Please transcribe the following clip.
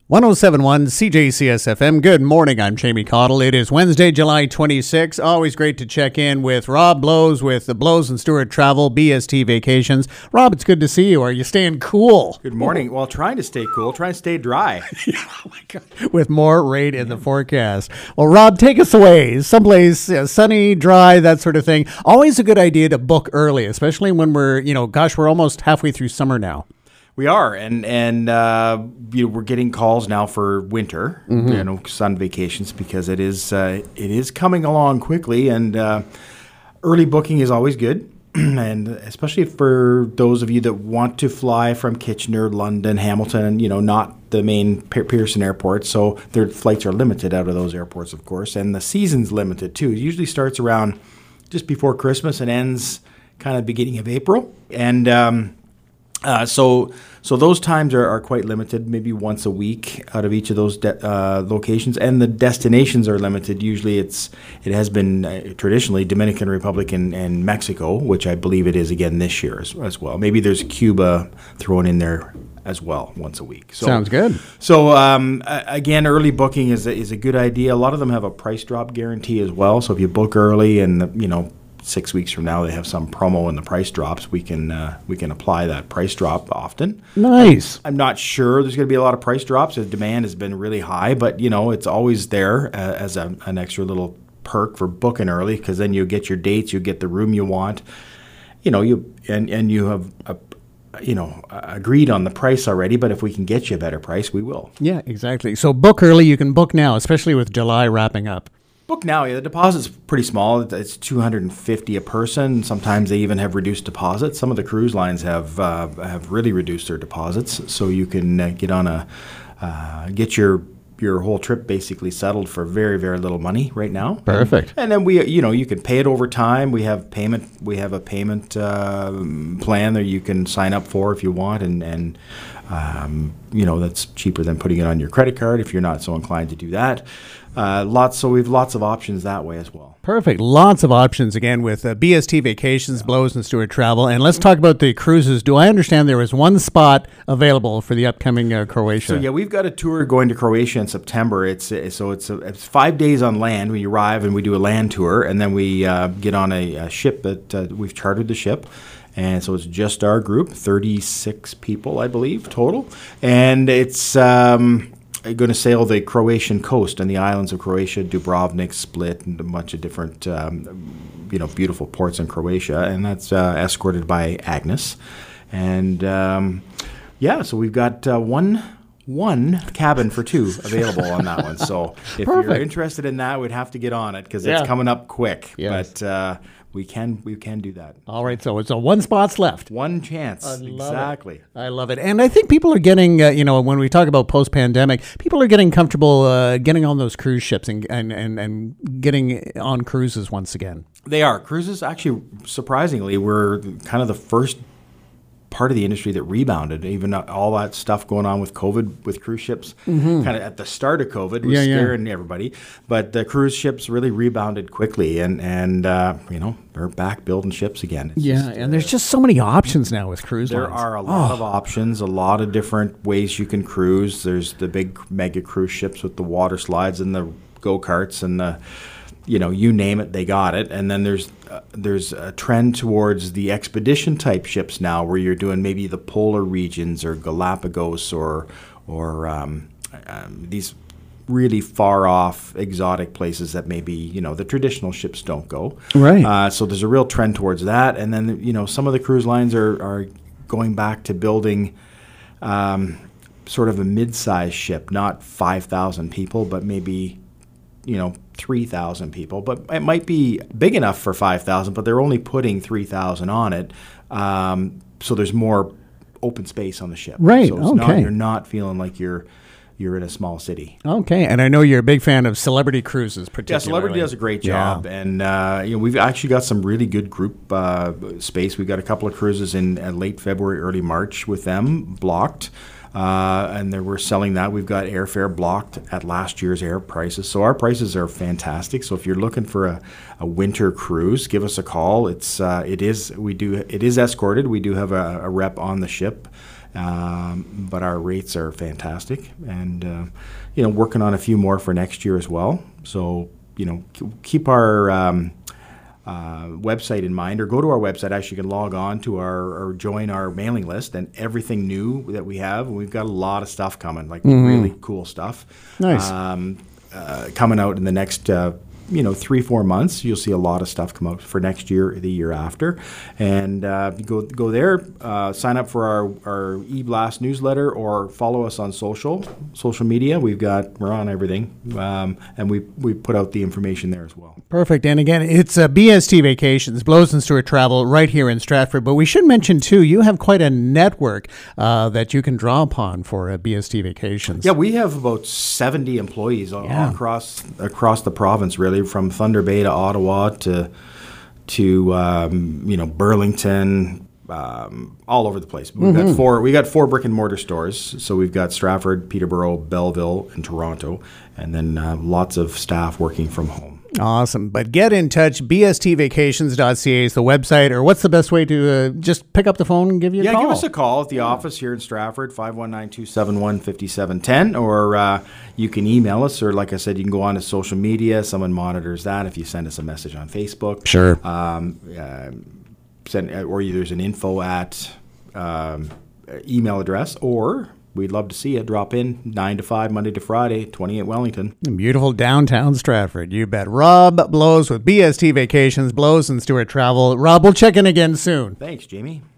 1071 CJCSFM. Good morning. I'm Jamie Cottle. It is Wednesday, July 26. Always great to check in with Rob Blows with the Blows and Stewart Travel, BST Vacations. Rob, it's good to see you. Are you staying cool? Good morning. Well, trying to stay cool, trying to stay dry. Oh my God. With more rain in the forecast. Well, Rob, take us away. Someplace sunny, dry, that sort of thing. Always a good idea to book early, especially when we're almost halfway through summer now. We are, and we're getting calls now for winter, sun vacations, because it is coming along quickly, and early booking is always good, and especially for those of you that want to fly from Kitchener, London, Hamilton, not the main Pearson airport, so their flights are limited out of those airports, of course, and the season's limited too. It usually starts around just before Christmas and ends kind of beginning of April, and So those times are quite limited, maybe once a week out of each of those locations, and the destinations are limited. Usually it has been traditionally Dominican Republic and Mexico, which I believe it is again this year as well. Maybe there's Cuba thrown in there as well once a week. So, sounds good. So again, early booking is a good idea. A lot of them have a price drop guarantee as well. So if you book early and 6 weeks from now they have some promo and the price drops, we can apply that price drop often. Nice. I'm not sure there's going to be a lot of price drops. The demand has been really high, but it's always there as an extra little perk for booking early, because then you get your dates, you get the room you want, you have agreed on the price already. But if we can get you a better price, we will. Yeah, exactly. So book early. You can book now, especially with July wrapping up. Book now. Yeah, the deposit's pretty small. It's $250 a person. Sometimes they even have reduced deposits. Some of the cruise lines have really reduced their deposits, so you can get your whole trip basically settled for very, very little money right now. Perfect. And then you can pay it over time. We have a payment plan that you can sign up for if you want, and that's cheaper than putting it on your credit card if you're not so inclined to do that. So we have lots of options that way as well. Perfect. Lots of options again with BST Vacations, Blows and Stewart Travel. And let's talk about the cruises. Do I understand there is one spot available for the upcoming Croatia? So yeah, we've got a tour going to Croatia in September. It's 5 days on land. We arrive and we do a land tour, and then we get on a ship that we've chartered the ship. And so it's just our group, 36 people, I believe, total. And it's going to sail the Croatian coast and the islands of Croatia, Dubrovnik, Split, and a bunch of different, beautiful ports in Croatia. And that's escorted by Agnes. And, so we've got one cabin for two available on that one. So if you're interested in that, we'd have to get on it, because it's coming up quick. Yes. But we can do that. All right, so it's one spot's left. One chance. Exactly. I love it. And I think people are getting, when we talk about post-pandemic, people are getting comfortable getting on those cruise ships and getting on cruises once again. They are. Cruises, actually, surprisingly, were kind of the first part of the industry that rebounded. Even all that stuff going on with COVID, with cruise ships, kind of at the start of COVID was scaring everybody. But the cruise ships really rebounded quickly, and they're back building ships again. And there's just so many options now with cruise lines. There are a lot of options, a lot of different ways you can cruise. There's the big mega cruise ships with the water slides and the go-karts and the you name it, they got it. And then there's a trend towards the expedition type ships now, where you're doing maybe the polar regions or Galapagos or these really far off exotic places that maybe the traditional ships don't go. Right. So there's a real trend towards that. And then some of the cruise lines are going back to building sort of a mid-sized ship, not 5,000 people, but maybe 3,000 people, but it might be big enough for 5,000, but they're only putting 3,000 on it. So there's more open space on the ship. Right. So you're not feeling like you're in a small city. Okay. And I know you're a big fan of Celebrity Cruises, particularly. Yeah, Celebrity does a great job. Yeah. And we've actually got some really good group space. We've got a couple of cruises in late February, early March with them blocked. And we're selling that. We've got airfare blocked at last year's air prices. So our prices are fantastic. So if you're looking for a winter cruise, give us a call. It is escorted. We do have a rep on the ship But our rates are fantastic, and working on a few more for next year as well. So keep our website in mind, or go to our website. Actually, you can log on to or join our mailing list, and everything new that we have. We've got a lot of stuff coming, like really cool stuff. Nice. Coming out in the next 3-4 months. You'll see a lot of stuff come out for next year, the year after, and go there, sign up for our eBlast newsletter, or follow us on social media. We're on everything, and we put out the information there as well. Perfect. And again, it's BST Vacations, Blows and Stewart Travel, right here in Stratford. But we should mention too, you have quite a network that you can draw upon for BST Vacations. Yeah, we have about 70 employees all across the province, really, from Thunder Bay to Ottawa to Burlington, all over the place. We got four brick and mortar stores. So we've got Stratford, Peterborough, Belleville, and Toronto, and then lots of staff working from home. Awesome. But get in touch. bstvacations.ca is the website, or what's the best way to just pick up the phone and give you a call? Yeah, give us a call at the office here in Stratford, 519-271-5710, or you can email us, or like I said, you can go on to social media. Someone monitors that if you send us a message on Facebook. Sure. There's an info at email address, or we'd love to see you. Drop in 9 to 5, Monday to Friday, 28 Wellington. Beautiful downtown Stratford. You bet. Rob Blows with BST Vacations, Blows and Stewart Travel. Rob, we'll check in again soon. Thanks, Jamie.